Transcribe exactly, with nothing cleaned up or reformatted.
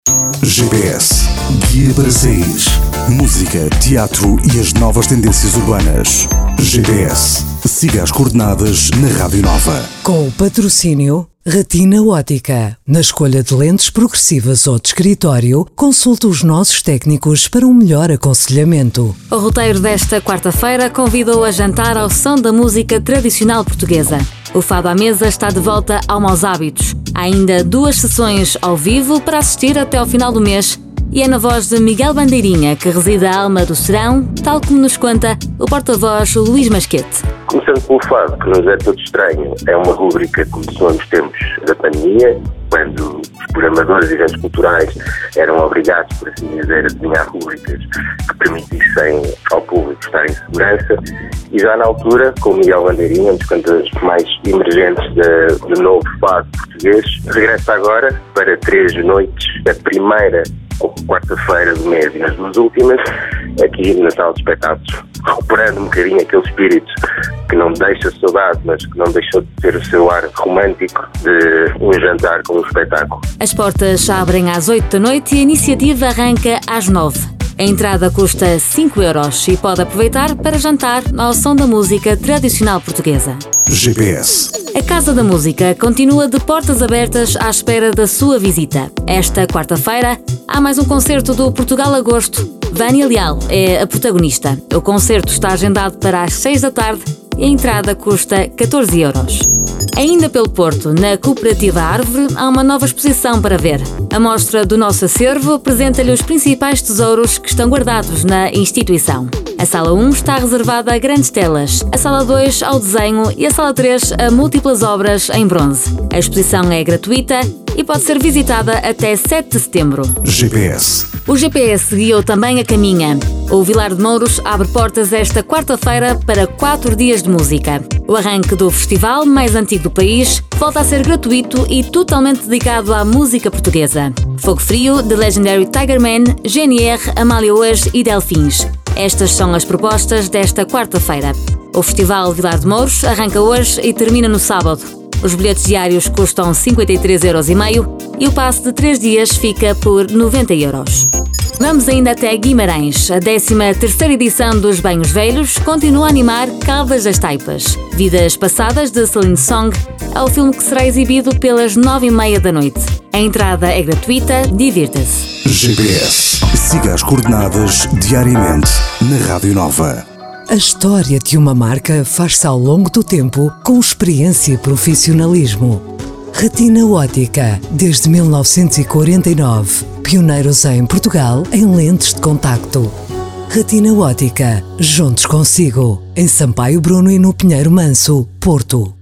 G P S, guia para saís. Música, teatro e as novas tendências urbanas. G P S, siga as coordenadas na Rádio Nova. Com o patrocínio Retina Ótica. Na escolha de lentes progressivas ou de escritório, consulte os nossos técnicos para um melhor aconselhamento. O roteiro desta quarta-feira convidou a jantar ao som da música tradicional portuguesa. O Fado à Mesa está de volta ao Maus Hábitos. Há ainda duas sessões ao vivo para assistir até ao final do mês. E é na voz de Miguel Bandeirinha que reside a alma do serão, tal como nos conta o porta-voz Luís Masquete. Começando pelo fado, que nos é todo estranho, é uma rúbrica que começou nos tempos da pandemia, quando os programadores e eventos culturais eram obrigados, por assim dizer, a desenhar rúbricas que permitissem ao público estar em segurança. E já na altura, com o Miguel Bandeirinha, um dos cantores mais emergentes de, de novo fado português, regressa agora para três noites, a primeira quarta-feira do mês e nas duas últimas, aqui na sala de espetáculos, recuperando um bocadinho aquele espírito que não deixa saudade, mas que não deixou de ter o seu ar romântico de um jantar com um espetáculo. As portas abrem às oito da noite e a iniciativa arranca às nove. A entrada custa cinco euros e pode aproveitar para jantar ao som da música tradicional portuguesa. G P S. A Casa da Música continua de portas abertas à espera da sua visita. Esta quarta-feira há mais um concerto do Portugal Agosto. Vânia Leal é a protagonista. O concerto está agendado para as seis da tarde e a entrada custa catorze euros. Ainda pelo Porto, na Cooperativa Árvore, há uma nova exposição para ver. A mostra do nosso acervo apresenta-lhe os principais tesouros que estão guardados na instituição. A Sala um está reservada a grandes telas, a Sala dois ao desenho e a Sala três a múltiplas obras em bronze. A exposição é gratuita e pode ser visitada até sete de setembro. G P S. O G P S guiou também a caminha. O Vilar de Mouros abre portas esta quarta-feira para quatro dias de música. O arranque do festival mais antigo do país volta a ser gratuito e totalmente dedicado à música portuguesa. Fogo Frio, The Legendary Tigerman, G N R, Amália Hoje e Delfins. Estas são as propostas desta quarta-feira. O Festival Vilar de Mouros arranca hoje e termina no sábado. Os bilhetes diários custam cinquenta e três euros e meio e o passe de três dias fica por noventa euros. Vamos ainda até Guimarães. A décima terceira edição dos Banhos Velhos continua a animar Caldas das Taipas. Vidas Passadas, de Celine Song, é o filme que será exibido pelas nove e meia da noite. A entrada é gratuita, divirta-se. G P S. Siga as coordenadas diariamente na Rádio Nova. A história de uma marca faz-se ao longo do tempo com experiência e profissionalismo. Retina Ótica, desde mil novecentos e quarenta e nove. Pioneiros em Portugal em lentes de contacto. Retina Ótica, juntos consigo. Em Sampaio Bruno e no Pinheiro Manso, Porto.